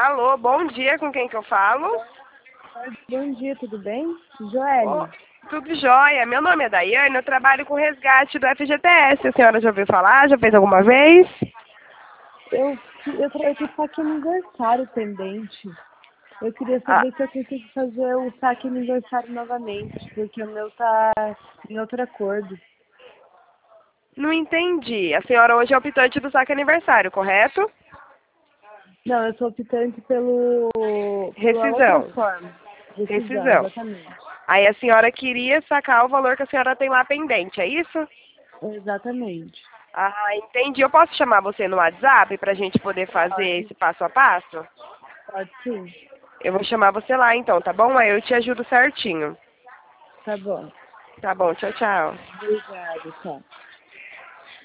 Alô, bom dia, com quem que eu falo? Bom dia, tudo bem? Oh, Joelle, tudo jóia. Meu nome é Daiane, eu trabalho com resgate do FGTS. A senhora já ouviu falar? Já fez alguma vez? eu tô saque aniversário pendente. Eu queria Ah, saber se eu consigo fazer o saque aniversário novamente, porque o meu tá em outro acordo. não entendi. A senhora hoje é optante do saque aniversário, correto? Não, eu sou optante pela outra Rescisão. forma. Decisão, Rescisão. exatamente. Aí a senhora queria sacar o valor que a senhora tem lá pendente, é isso? Exatamente. Ah, entendi. Eu posso chamar você no WhatsApp para a gente poder fazer Pode, esse passo a passo? pode sim. Eu vou chamar você lá então, tá bom? Aí eu te ajudo certinho. Tá bom. Tá bom, tchau, tchau. Obrigada, tchau.